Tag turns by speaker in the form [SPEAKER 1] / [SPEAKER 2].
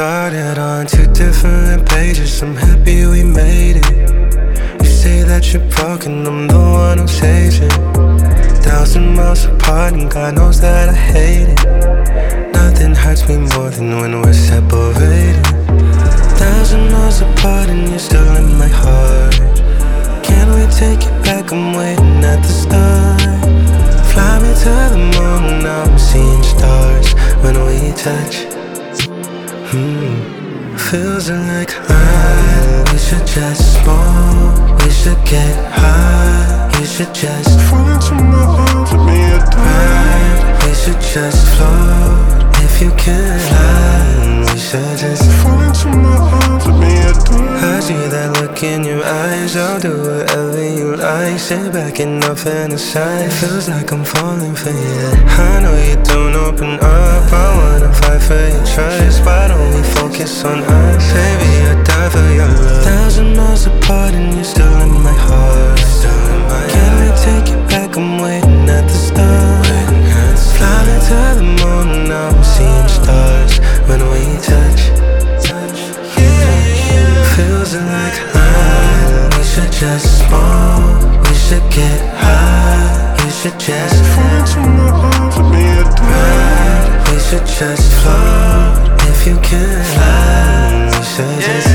[SPEAKER 1] started on two different pages. I'm happy we made it. You say that you're broken, I'm the one who saves it. 1,000 miles apart and God knows that I hate it. Nothing hurts me more than when we're separated. 1,000 miles apart and you're still in my heart. Can't we take it back? I'm waiting at the start. Fly me to the moon, now I'm seeing stars when we touch. Feels like we should just smoke, we should get high. You should just
[SPEAKER 2] fall into my arms, let me adore.
[SPEAKER 1] We should just float, if you can fly. We should just
[SPEAKER 2] fall into my arms, let me adore.
[SPEAKER 1] I see that look in your eyes, I'll do whatever you like. Sit back and I'll fantasize. Feels like I'm falling for you. I know you don't open up, I wanna fight for your trust. Why don't we focus on us? Baby, I'd die for your love. 1,000 miles apart and you're still in my heart. Can we take it back? I'm waiting at the start. Fly me to the moon, now I'm seeing stars when we touch. Feels like we should just smoke, we should get high. You should just
[SPEAKER 2] fall into my arms, let me adore.
[SPEAKER 1] We should just float, if you can fly. We should just